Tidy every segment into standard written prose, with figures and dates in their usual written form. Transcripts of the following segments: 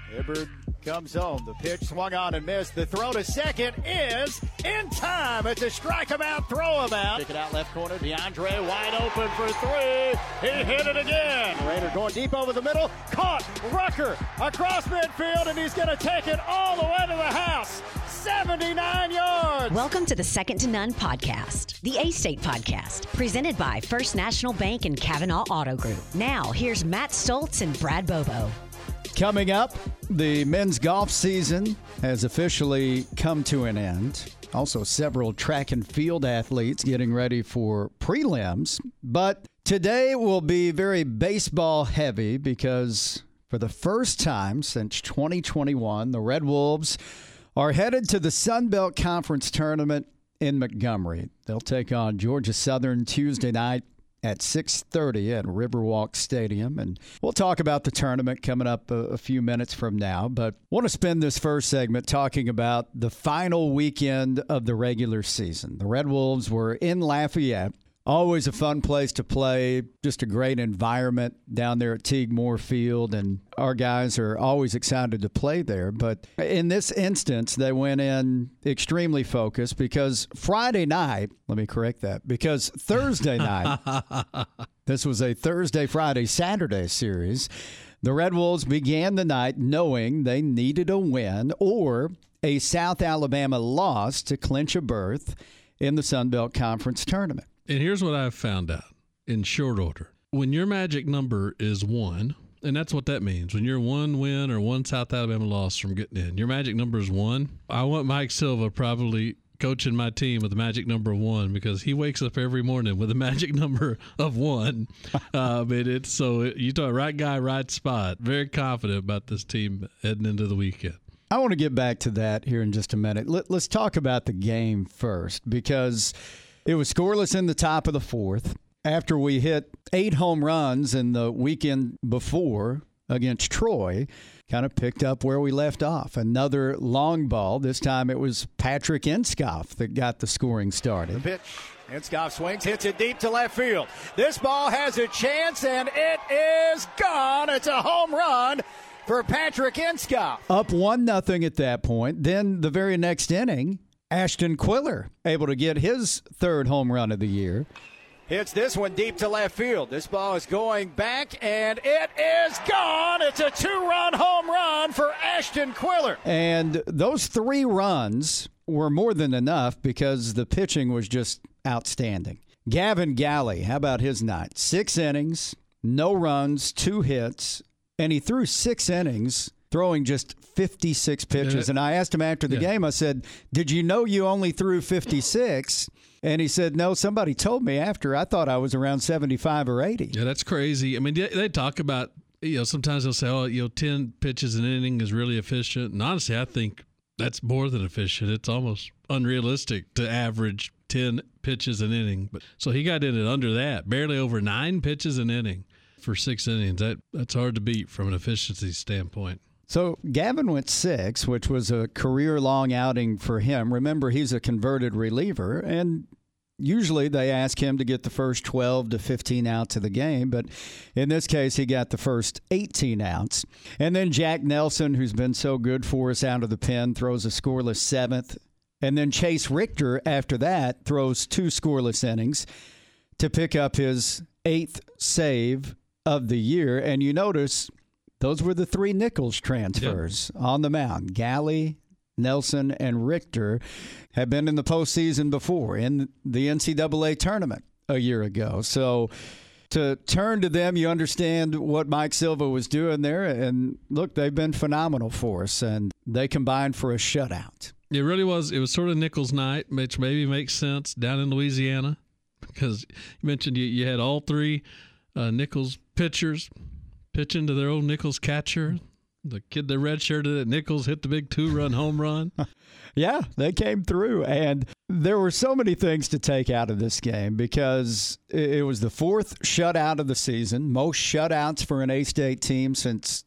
Hibbard comes home. The pitch swung on and missed. The throw to second is in time. It's a strike him out, throw him out. Kick it out left corner. DeAndre wide open for three. He hit it again. Raider going deep over the middle. Caught. Rucker across midfield, and he's going to take it all the way to the house. 79 yards. Welcome to the Second to None podcast, the A-State podcast, presented by First National Bank and Kavanaugh Auto Group. Now, here's Matt Stoltz and Brad Bobo. Coming up, the men's golf season has officially come to an end. Also, several track and field athletes getting ready for prelims. But today will be very baseball heavy because for the first time since 2021, the Red Wolves are headed to the Sun Belt Conference Tournament in Montgomery. They'll take on Georgia Southern Tuesday night at 6:30 at Riverwalk Stadium. And we'll talk about the tournament coming up a few minutes from now. But I want to spend this first segment talking about the final weekend of the regular season. The Red Wolves were in Lafayette. Always a fun place to play, just a great environment down there at Teague Moore Field, and our guys are always excited to play there. But in this instance, they went in extremely focused because Friday night, let me correct that, because Thursday night, this was a Thursday, Friday, Saturday series, the Red Wolves began the night knowing they needed a win or a South Alabama loss to clinch a berth in the Sun Belt Conference Tournament. And here's what I've found out in short order. When your magic number is 1, and that's what that means. When you're 1 win or 1 South Alabama loss from getting in, your magic number is 1. I want Mike Silva probably coaching my team with a magic number of 1 because he wakes up every morning with a magic number of 1. You talk right guy, right spot. Very confident about this team heading into the weekend. I want to get back to that here in just a minute. Let's talk about the game first because it was scoreless in the top of the fourth after we hit 8 home runs in the weekend before against Troy. Kind of picked up where we left off. Another long ball. This time it was Patrick Inskoff that got the scoring started. The pitch. Inskoff swings, hits it deep to left field. This ball has a chance, and it is gone. It's a home run for Patrick Inskoff. Up 1-0 at that point. Then the very next inning, Ashton Quiller able to get his 3rd home run of the year. Hits this one deep to left field. This ball is going back, and it is gone. It's a 2-run home run for Ashton Quiller. And those 3 runs were more than enough because the pitching was just outstanding. Gavin Galley, how about his night? 6 innings, no runs, 2 hits, and he threw 6 innings, throwing just 56 pitches. And I asked him after the game, I said, did you know you only threw 56? And he said, no, somebody told me after. I thought I was around 75 or 80. Yeah, that's crazy. I mean, they talk about, sometimes they'll say, 10 pitches an inning is really efficient. And honestly, I think that's more than efficient. It's almost unrealistic to average 10 pitches an inning. So he got in it under that, barely over 9 pitches an inning for 6 innings. That's hard to beat from an efficiency standpoint. So Gavin went 6, which was a career-long outing for him. Remember, he's a converted reliever, and usually they ask him to get the first 12 to 15 outs of the game, but in this case, he got the first 18 outs. And then Jack Nelson, who's been so good for us out of the pen, throws a scoreless 7th. And then Chase Richter, after that, throws 2 scoreless innings to pick up his 8th save of the year. And you notice those were the 3 Nichols transfers on the mound. Galley, Nelson, and Richter have been in the postseason before in the NCAA tournament a year ago. So to turn to them, you understand what Mike Silva was doing there. And look, they've been phenomenal for us, and they combined for a shutout. It really was. It was sort of Nichols' night, which maybe makes sense down in Louisiana because you mentioned you had all 3 Nichols pitchers pitching to their old Nichols catcher. The kid that redshirted at Nichols hit the big 2-run home run. Yeah, they came through. And there were so many things to take out of this game because it was the 4th shutout of the season, most shutouts for an A-State team since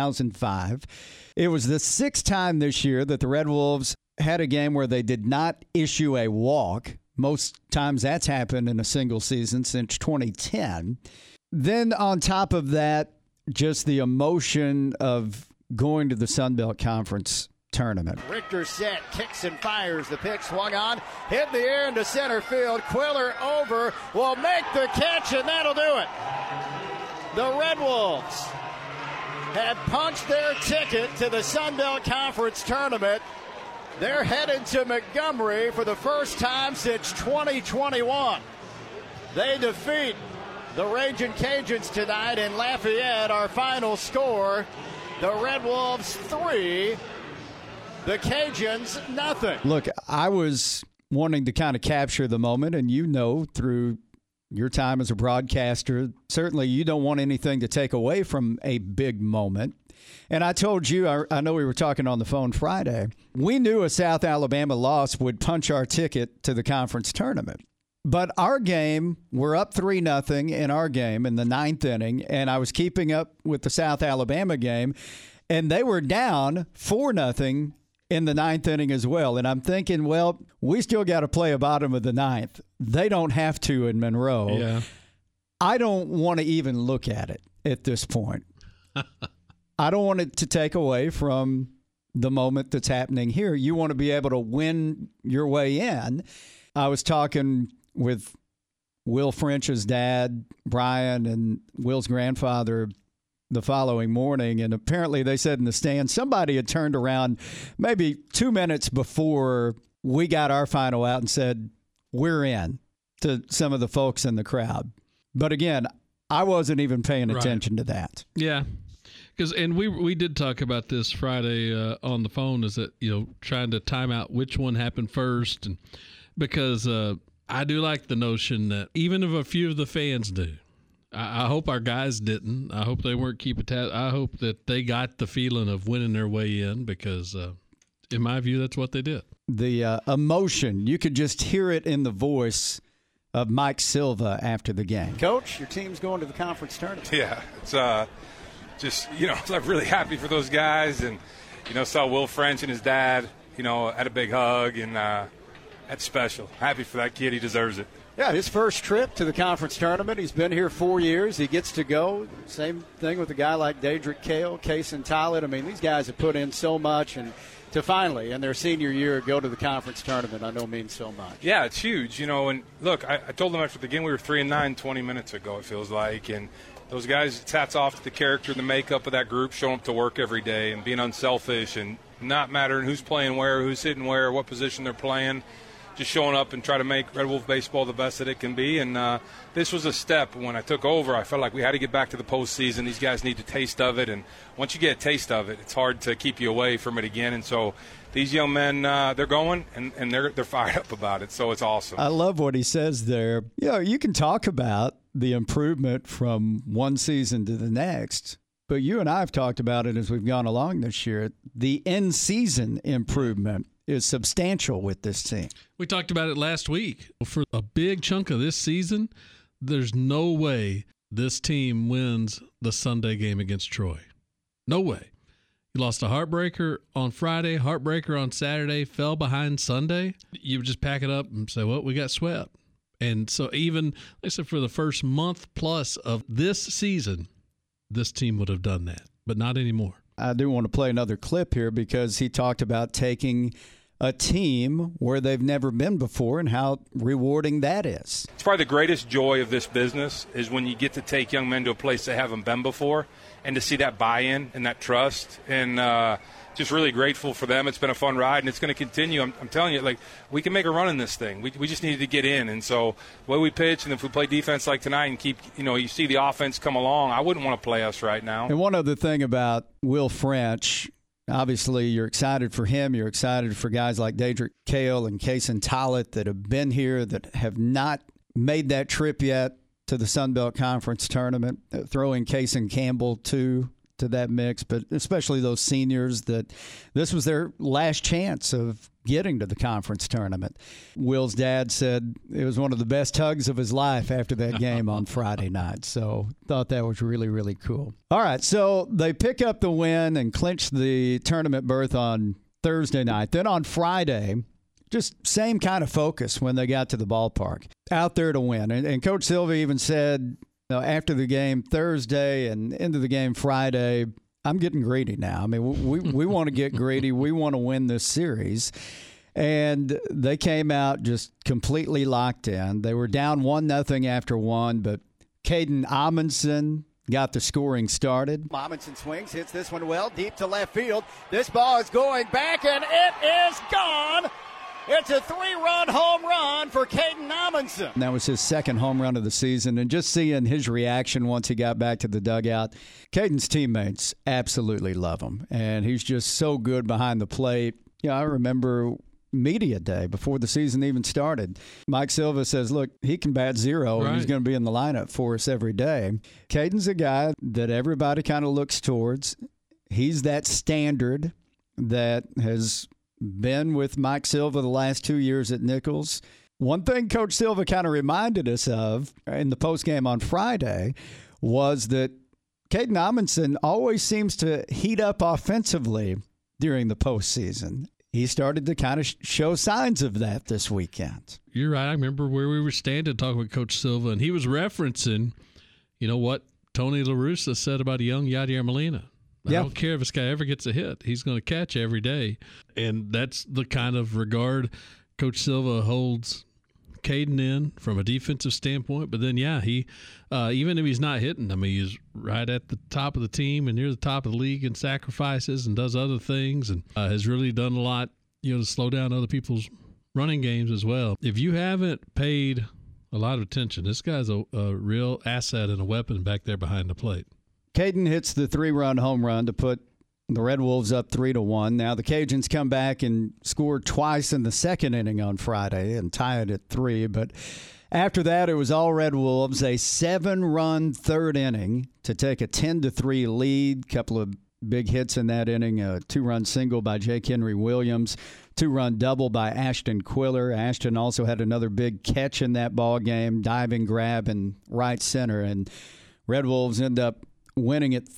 2005. It was the 6th time this year that the Red Wolves had a game where they did not issue a walk. Most times that's happened in a single season since 2010. Then on top of that, just the emotion of going to the Sun Belt Conference tournament. Richter set, kicks and fires. The pitch swung on, hit in the air into center field. Quiller over, will make the catch, and that'll do it. The Red Wolves had punched their ticket to the Sun Belt Conference tournament. They're headed to Montgomery for the first time since 2021. They defeat the Ragin' Cajuns tonight in Lafayette. Our final score, the Red Wolves 3, the Cajuns nothing. Look, I was wanting to kind of capture the moment, and you know through your time as a broadcaster, certainly you don't want anything to take away from a big moment. And I told you, I know we were talking on the phone Friday, we knew a South Alabama loss would punch our ticket to the conference tournament. But our game, we're up 3-0 in our game in the 9th inning, and I was keeping up with the South Alabama game, and they were down 4-0 in the 9th inning as well. And I'm thinking, well, we still got to play a bottom of the 9th. They don't have to in Monroe. Yeah. I don't want to even look at it at this point. I don't want it to take away from the moment that's happening here. You want to be able to win your way in. I was talking with Will French's dad, Brian, and Will's grandfather the following morning, and apparently they said in the stand somebody had turned around maybe 2 minutes before we got our final out and said, we're in, to some of the folks in the crowd. But again, I wasn't even paying attention to that. Yeah. And we did talk about this Friday on the phone, is that, trying to time out which one happened first. And because I do like the notion that even if a few of the fans do, I hope our guys didn't. I hope they weren't keeping tabs. I hope that they got the feeling of winning their way in because, in my view, that's what they did. The emotion, you could just hear it in the voice of Mike Silva after the game. Coach, your team's going to the conference tournament. Yeah, it's I'm really happy for those guys, and saw Will French and his dad, had a big hug, and that's special. Happy for that kid. He deserves it. Yeah, his first trip to the conference tournament. He's been here 4 years. He gets to go. Same thing with a guy like Daedric Kale, Kason Tollett. I mean, these guys have put in so much, and to finally, in their senior year, go to the conference tournament, I know means so much. Yeah, it's huge, And look, I told them after the game we were 3-9 20 minutes ago, it feels like, and those guys, it's hats off to the character, the makeup of that group, showing up to work every day and being unselfish and not mattering who's playing where, who's hitting where, what position they're playing, just showing up and try to make Red Wolf baseball the best that it can be. And this was a step. When I took over, I felt like we had to get back to the postseason. These guys need a taste of it, and once you get a taste of it, it's hard to keep you away from it again. And so these young men, they're going, and they're fired up about it, so it's awesome. I love what he says there. You can talk about the improvement from one season to the next, but you and I have talked about it as we've gone along this year. The in-season improvement is substantial with this team. We talked about it last week. For a big chunk of this season, there's no way this team wins the Sunday game against Troy. No way. You lost a heartbreaker on Friday, heartbreaker on Saturday, fell behind Sunday. You would just pack it up and say, well, we got swept. And so even, like I said, for the first month plus of this season, this team would have done that, but not anymore. I do want to play another clip here because he talked about taking a team where they've never been before and how rewarding that is. It's probably the greatest joy of this business is when you get to take young men to a place they haven't been before and to see that buy-in and that trust, and just really grateful for them. It's been a fun ride, and it's going to continue. I'm telling you, we can make a run in this thing. We just needed to get in, and so the way we pitch, and if we play defense like tonight and keep, you see the offense come along, I wouldn't want to play us right now. And one other thing about Will French, obviously you're excited for him. You're excited for guys like Daedric Kale and Kason Tollett that have been here, that have not made that trip yet to the Sun Belt Conference tournament, throwing Kason Campbell to that mix, but especially those seniors that this was their last chance of getting to the conference tournament. Will's dad said it was one of the best hugs of his life after that game on Friday night, so thought that was really, really cool. All right, so they pick up the win and clinch the tournament berth on Thursday night. Then on Friday, just same kind of focus when they got to the ballpark, out there to win. And Coach Silva even said, after the game Thursday and into the game Friday, I'm getting greedy now. I mean, we want to get greedy. We want to win this series. And they came out just completely locked in. They were down 1-0 after one, but Caden Amundsen got the scoring started. Amundsen swings, hits this one well, deep to left field. This ball is going back, and it is gone. It's a 3-run home run for Caden Amundsen. That was his second home run of the season, and just seeing his reaction once he got back to the dugout, Caden's teammates absolutely love him, and he's just so good behind the plate. Yeah, I remember media day before the season even started. Mike Silva says, look, he can bat zero, and he's going to be in the lineup for us every day. Caden's a guy that everybody kind of looks towards. He's that standard that has been with Mike Silva the last 2 years at Nichols. One thing Coach Silva kind of reminded us of in the postgame on Friday was that Caden Amundsen always seems to heat up offensively during the postseason. He started to kind of show signs of that this weekend. You're right. I remember where we were standing talking with Coach Silva, and he was referencing, what Tony La Russa said about a young Yadier Molina. I don't care if this guy ever gets a hit. He's going to catch every day. And that's the kind of regard Coach Silva holds Caden in from a defensive standpoint. But then, he even if he's not hitting, he's right at the top of the team and near the top of the league in sacrifices and does other things and has really done a lot, to slow down other people's running games as well. If you haven't paid a lot of attention, this guy's a real asset and a weapon back there behind the plate. Caden hits the 3-run home run to put the Red Wolves up 3-1. Now the Cajuns come back and scored twice in the second inning on Friday and tie it at 3. But after that, it was all Red Wolves. A 7-run third inning to take a 10-3 lead. Couple of big hits in that inning. A 2-run single by Jake Henry Williams. 2-run double by Ashton Quiller. Ashton also had another big catch in that ball game. Diving grab in right center. And Red Wolves end up winning it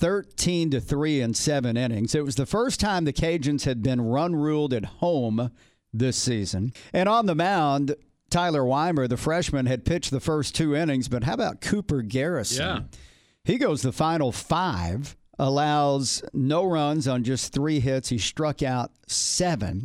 13-3 in 7 innings. It was the first time the Cajuns had been run-ruled at home this season. And on the mound, Tyler Weimer, the freshman, had pitched the first 2 innings, but how about Cooper Garrison? Yeah. He goes the final 5, allows no runs on just 3 hits. He struck out 7,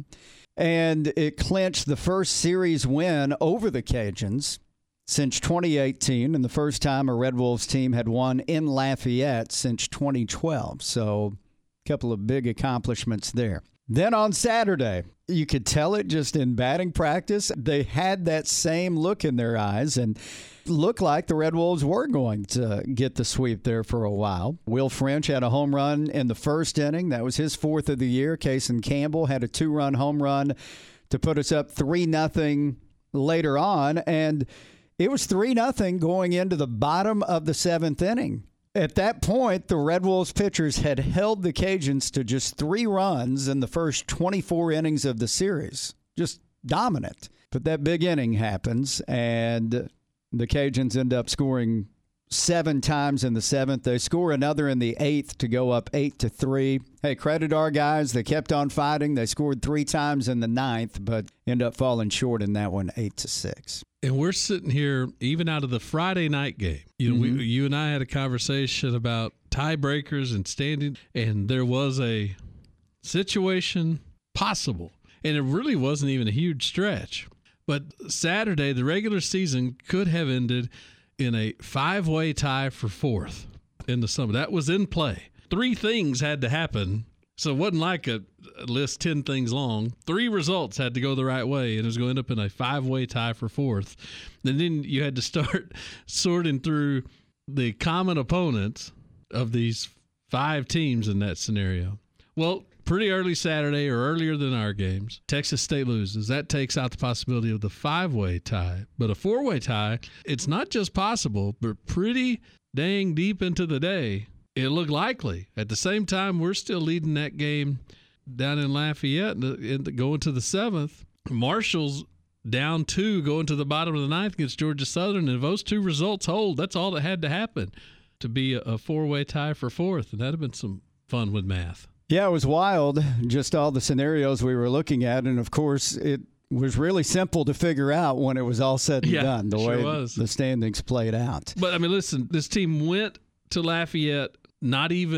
and it clinched the first series win over the Cajuns since 2018, and the first time a Red Wolves team had won in Lafayette since 2012. So a couple of big accomplishments there. Then on Saturday, you could tell it just in batting practice. They had that same look in their eyes and looked like the Red Wolves were going to get the sweep there for a while. Will French had a home run in the first inning. That was his 4th of the year. Kason Campbell had a 2-run home run to put us up 3-0 later on. And it was 3-0 going into the bottom of the 7th inning. At that point, the Red Wolves pitchers had held the Cajuns to just 3 runs in the first 24 innings of the series. Just dominant. But that big inning happens, and the Cajuns end up scoring 7 times in the 7th. They score another in the 8th to go up 8-3. Hey, credit our guys. They kept on fighting. They scored 3 times in the 9th, but end up falling short in that one 8-6. And we're sitting here, even out of the Friday night game. You and I had a conversation about tiebreakers and standing, and there was a situation possible, and it really wasn't even a huge stretch. But Saturday, the regular season could have ended in a 5-way tie for 4th in the summer. That was in play. 3 things had to happen. So it wasn't like a list 10 things long. 3 results had to go the right way, and it was going to end up in a 5-way tie for 4th. And then you had to start sorting through the common opponents of these 5 teams in that scenario. Well, pretty early Saturday or earlier than our games, Texas State loses. That takes out the possibility of the 5-way tie. But a 4-way tie, it's not just possible, but pretty dang deep into the day, it looked likely. At the same time, we're still leading that game down in Lafayette going to the 7th. Marshall's down 2 going to the bottom of the 9th against Georgia Southern. And if those 2 results hold, that's all that had to happen to be a 4-way tie for 4th. And that would have been some fun with math. Yeah, it was wild, just all the scenarios we were looking at. And, of course, it was really simple to figure out when it was all said and done, the way the standings played out. But, listen, this team went to Lafayette not even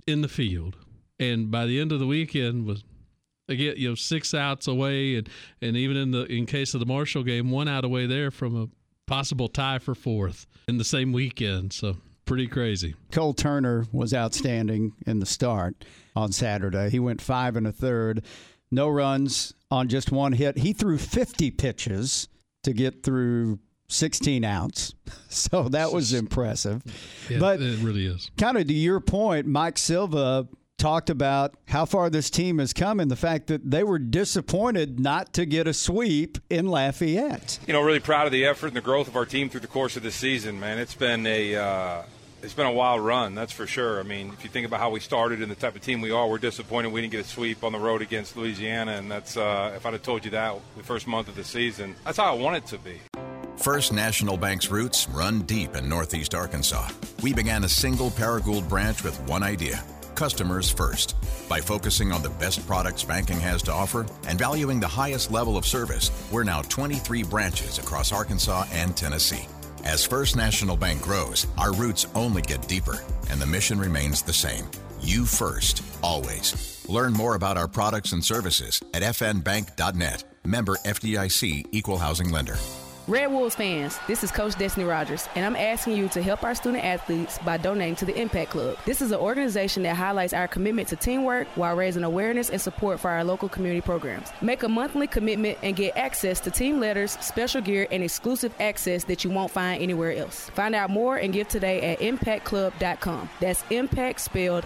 in the field, and by the end of the weekend was again 6 outs away, and even in case of the Marshall game, 1 out away there from a possible tie for 4th in the same weekend. So pretty crazy. Cole Turner was outstanding in the start on Saturday. He went 5 1/3, no runs on just 1 hit. He threw 50 pitches to get through 16 outs. So that was impressive. Yeah, but it really is. Kind of to your point, Mike Silva talked about how far this team has come and the fact that they were disappointed not to get a sweep in Lafayette. Really proud of the effort and the growth of our team through the course of this season, man. It's been a wild run, that's for sure. I mean, if you think about how we started and the type of team we are, we're disappointed we didn't get a sweep on the road against Louisiana, and that's if I'd have told you that the first month of the season, that's how I want it to be. First National Bank's roots run deep in Northeast Arkansas. We began a single Paragould branch with one idea: customers first. By focusing on the best products banking has to offer and valuing the highest level of service, we're now 23 branches across Arkansas and Tennessee. As First National Bank grows, our roots only get deeper, and the mission remains the same. You first, always. Learn more about our products and services at fnbank.net. Member FDIC, Equal Housing Lender. Red Wolves fans, this is Coach Destiny Rogers, and I'm asking you to help our student athletes by donating to the Impact Club. This is an organization that highlights our commitment to teamwork while raising awareness and support for our local community programs. Make a monthly commitment and get access to team letters, special gear, and exclusive access that you won't find anywhere else. Find out more and give today at impactclub.com. That's Impact spelled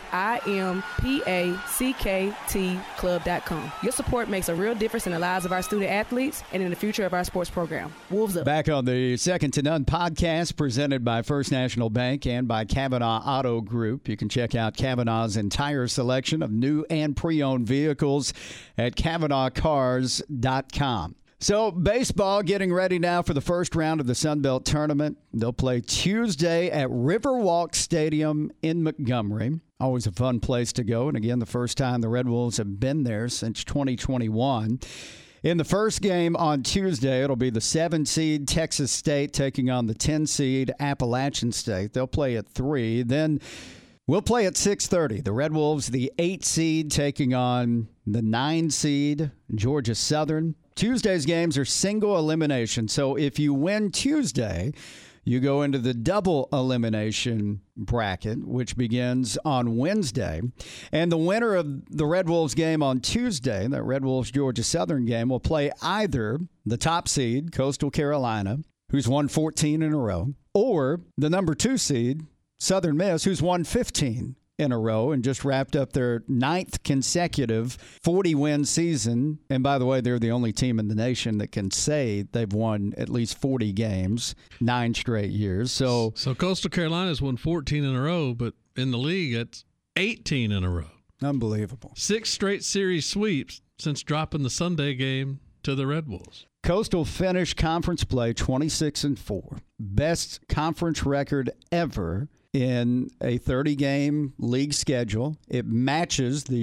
IMPACKT club.com. Your support makes a real difference in the lives of our student athletes and in the future of our sports program. Wolves up. Back on the Second to None podcast presented by First National Bank and by Kavanaugh Auto Group. You can check out Kavanaugh's entire selection of new and pre-owned vehicles at KavanaughCars.com. So baseball getting ready now for the first round of the Sun Belt Tournament. They'll play Tuesday at Riverwalk Stadium in Montgomery. Always a fun place to go. And again, the first time the Red Wolves have been there since 2021. In the first game on Tuesday, it'll be the 7-seed Texas State taking on the 10-seed Appalachian State. They'll play at 3. Then we'll play at 6:30. The Red Wolves, the 8-seed, taking on the 9-seed Georgia Southern. Tuesday's games are single elimination. So if you win Tuesday, you go into the double elimination bracket, which begins on Wednesday. And the winner of the Red Wolves game on Tuesday, that Red Wolves-Georgia Southern game, will play either the top seed, Coastal Carolina, who's won 14 in a row, or the number 2 seed, Southern Miss, who's won 15 in a row and just wrapped up their 9th consecutive 40-win season. And by the way, they're the only team in the nation that can say they've won at least 40 games, 9 straight years. So Coastal Carolina's won 14 in a row, but in the league, it's 18 in a row. Unbelievable. 6 straight series sweeps since dropping the Sunday game to the Red Wolves. Coastal finished conference play 26-4. Best conference record ever in a 30-game league schedule. It matches the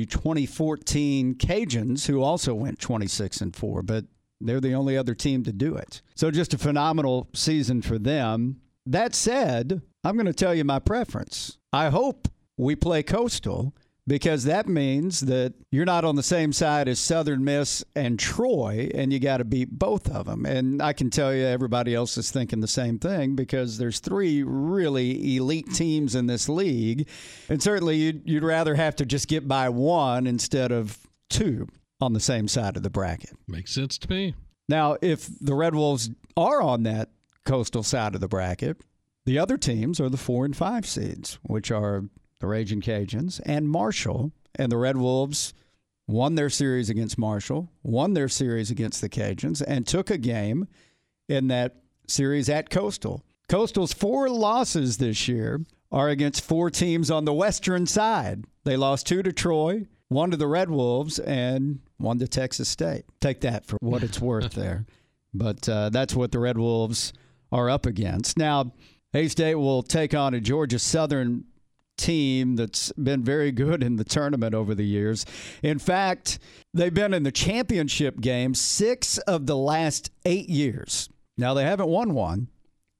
2014 Cajuns, who also went 26-4, but they're the only other team to do it. So just a phenomenal season for them. That said, I'm going to tell you my preference. I hope we play Coastal, because that means that you're not on the same side as Southern Miss and Troy, and you got to beat both of them. And I can tell you everybody else is thinking the same thing, because there's 3 really elite teams in this league. And certainly you'd rather have to just get by 1 instead of 2 on the same side of the bracket. Makes sense to me. Now, if the Red Wolves are on that Coastal side of the bracket, the other teams are the 4 and 5 seeds, which are the Raging Cajuns and Marshall. And the Red Wolves won their series against Marshall, won their series against the Cajuns, and took a game in that series at Coastal. Coastal's 4 losses this year are against 4 teams on the western side. They lost 2 to Troy, 1 to the Red Wolves, and 1 to Texas State. Take that for what it's worth there. But that's what the Red Wolves are up against. Now, A-State will take on a Georgia Southern team that's been very good in the tournament over the years. In fact, they've been in the championship game 6 of the last 8 years. Now, they haven't won one,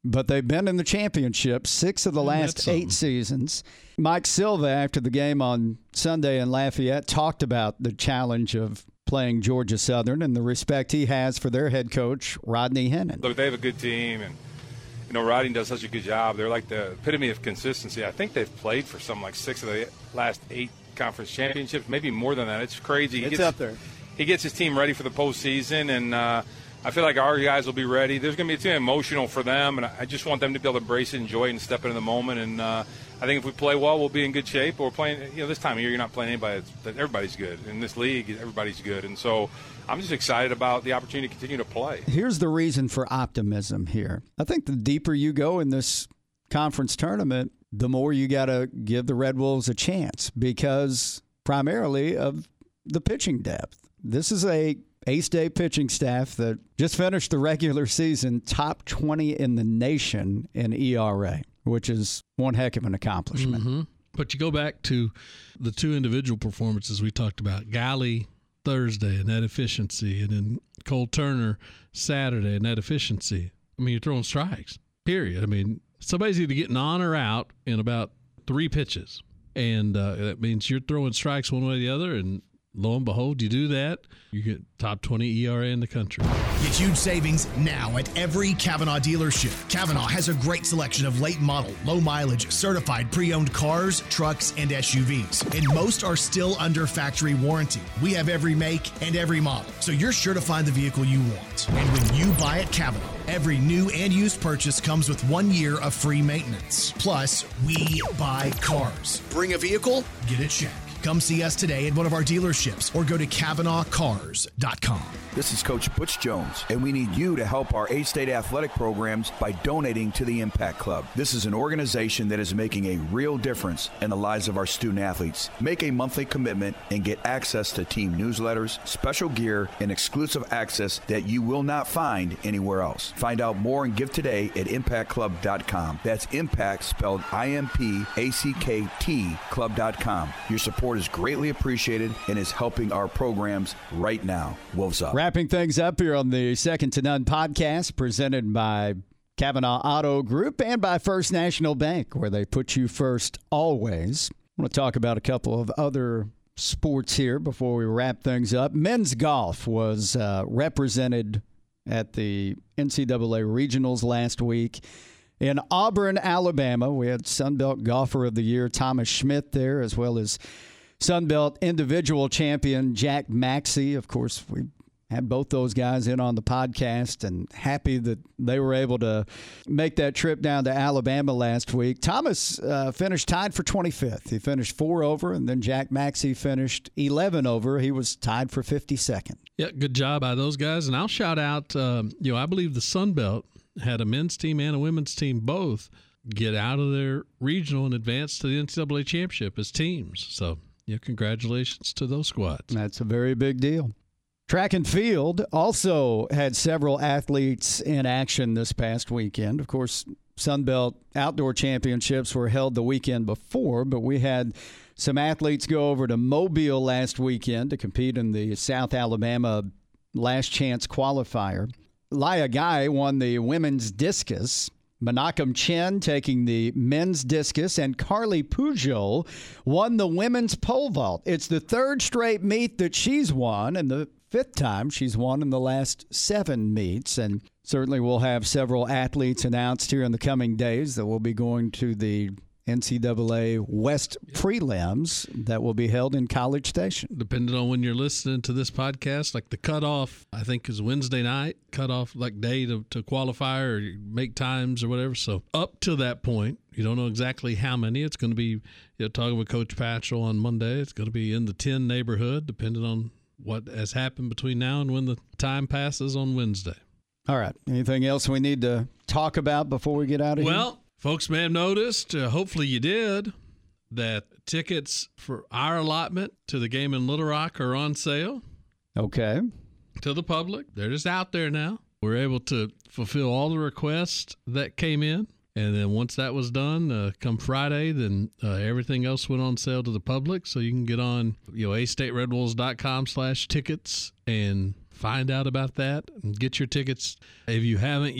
but they've been in the championship 6 of the last 8 seasons. Mike Silva, after the game on Sunday in Lafayette, talked about the challenge of playing Georgia Southern and the respect he has for their head coach, Rodney Hennon. Look, they have a good team, and Rodney does such a good job. They're like the epitome of consistency. I think they've played for something like 6 of the last 8 conference championships, maybe more than that. It's crazy. It's up there. He gets his team ready for the postseason, and I feel like our guys will be ready. There's going to be a team emotional for them, and I just want them to be able to embrace it, enjoy it, and step into the moment. And I think if we play well, we'll be in good shape. But we're playing, this time of year, you're not playing anybody. Everybody's good. In this league, everybody's good. And so I'm just excited about the opportunity to continue to play. Here's the reason for optimism here. I think the deeper you go in this conference tournament, the more you got to give the Red Wolves a chance because primarily of the pitching depth. This is a A-State pitching staff that just finished the regular season top 20 in the nation in ERA, which is one heck of an accomplishment. Mm-hmm. But you go back to the 2 individual performances we talked about. Galley Thursday, net efficiency, and then Cole Turner Saturday, net efficiency. I mean, you're throwing strikes, period. I mean, somebody's either getting on or out in about 3 pitches. And that means you're throwing strikes one way or the other, and lo and behold, you do that, you get top 20 ERA in the country. Get huge savings now at every Kavanaugh dealership. Kavanaugh has a great selection of late model, low mileage, certified pre-owned cars, trucks, and SUVs. And most are still under factory warranty. We have every make and every model, so you're sure to find the vehicle you want. And when you buy at Kavanaugh, every new and used purchase comes with 1 year of free maintenance. Plus, we buy cars. Bring a vehicle, get a check. Come see us today at one of our dealerships or go to CavanaughCars.com. This is Coach Butch Jones, and we need you to help our A-State athletic programs by donating to the Impact Club. This is an organization that is making a real difference in the lives of our student athletes. Make a monthly commitment and get access to team newsletters, special gear, and exclusive access that you will not find anywhere else. Find out more and give today at ImpactClub.com. That's Impact spelled I-M-P-A-C-K-T Club.com. Your support is greatly appreciated and is helping our programs right now. Wolves up. Wrapping things up here on the Second to None podcast presented by Kavanaugh Auto Group and by First National Bank, where they put you first always. I want to talk about a couple of other sports here before we wrap things up. Men's golf was represented at the NCAA Regionals last week. In Auburn, Alabama, we had Sunbelt Golfer of the Year Thomas Schmidt there, as well as Sunbelt individual champion Jack Maxey. Of course, we had both those guys in on the podcast and happy that they were able to make that trip down to Alabama last week. Thomas finished tied for 25th. He finished 4 over, and then Jack Maxey finished 11 over. He was tied for 52nd. Yeah, good job by those guys. And I'll shout out, I believe the Sunbelt had a men's team and a women's team both get out of their regional and advance to the NCAA championship as teams. So, congratulations to those squads. That's a very big deal. Track and field also had several athletes in action this past weekend. Of course, Sunbelt Outdoor Championships were held the weekend before, but we had some athletes go over to Mobile last weekend to compete in the South Alabama Last Chance qualifier. Laya Guy won the women's discus. Menachem Chen taking the men's discus, and Carly Pujol won the women's pole vault. It's the 3rd straight meet that she's won, and the 5th time she's won in the last 7 meets. And certainly we'll have several athletes announced here in the coming days that will be going to the NCAA West prelims that will be held in College Station. Depending on when you're listening to this podcast, like the cutoff, I think, is Wednesday night, cutoff like day to qualify or make times or whatever. So up to that point, you don't know exactly how many. It's going to be, talking with Coach Patchell on Monday, it's going to be in the 10 neighborhood, depending on what has happened between now and when the time passes on Wednesday. All right. Anything else we need to talk about before we get out of here? Well, folks may have noticed, hopefully you did, that tickets for our allotment to the game in Little Rock are on sale. Okay. To the public. They're just out there now. We're able to fulfill all the requests that came in. And then once that was done, come Friday, then everything else went on sale to the public. So you can get on astateredwolves.com/tickets and find out about that and get your tickets. If you haven't yet,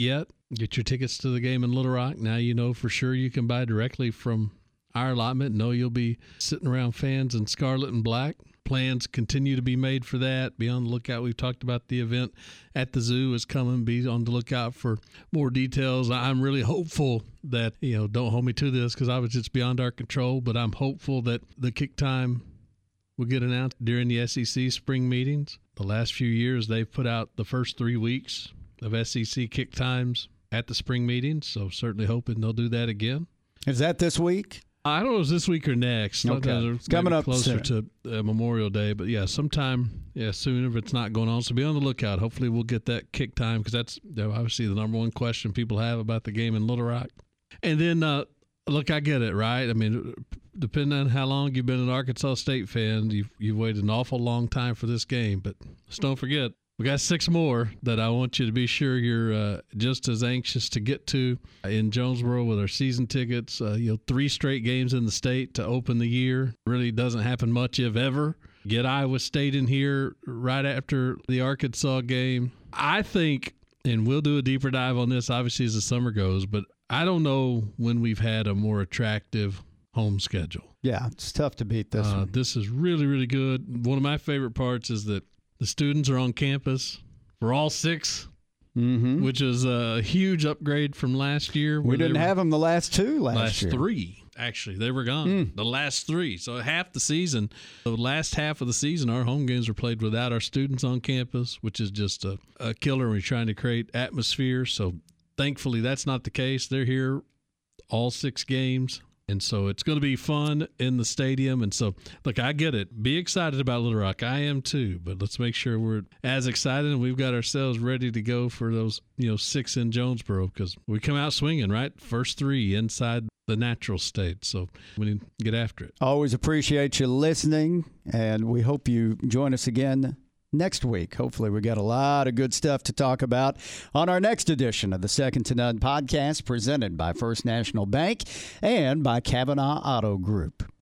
Get your tickets to the game in Little Rock. Now you know for sure you can buy directly from our allotment. Know you'll be sitting around fans in scarlet and black. Plans continue to be made for that. Be on the lookout. We've talked about the event at the zoo is coming. Be on the lookout for more details. I'm really hopeful that, don't hold me to this because obviously it's beyond our control, but I'm hopeful that the kick time will get announced during the SEC spring meetings. The last few years, they've put out the first 3 weeks of SEC kick times at the spring meetings, so certainly hoping they'll do that again. Is that this week? I don't know if it's this week or next. Okay. It's coming up closer soon. to Memorial Day, but sometime soon if it's not going on. So be on the lookout. Hopefully we'll get that kick time because that's obviously the number one question people have about the game in Little Rock. And then, look, I get it, right? I mean, depending on how long you've been an Arkansas State fan, you've waited an awful long time for this game. But just don't forget, we got 6 more that I want you to be sure you're just as anxious to get to in Jonesboro with our season tickets. 3 straight games in the state to open the year. Really doesn't happen much, if ever. Get Iowa State in here right after the Arkansas game. I think, and we'll do a deeper dive on this obviously as the summer goes, but I don't know when we've had a more attractive home schedule. Yeah, it's tough to beat this one. This is really, really good. One of my favorite parts is that the students are on campus for all 6, which is a huge upgrade from last year. We didn't have them the last 2 last year. 3, actually. They were gone. The last 3. So half the season, the last half of the season, our home games were played without our students on campus, which is just a killer when you're trying to create atmosphere. So thankfully that's not the case. They're here all 6 games. And so it's going to be fun in the stadium. And so, look, I get it. Be excited about Little Rock. I am too. But let's make sure we're as excited and we've got ourselves ready to go for those, 6 in Jonesboro because we come out swinging, right? First 3 inside the natural state. So we need to get after it. Always appreciate you listening. And we hope you join us again next week. Hopefully we got a lot of good stuff to talk about on our next edition of the Second to None podcast presented by First National Bank and by Kavanaugh Auto Group.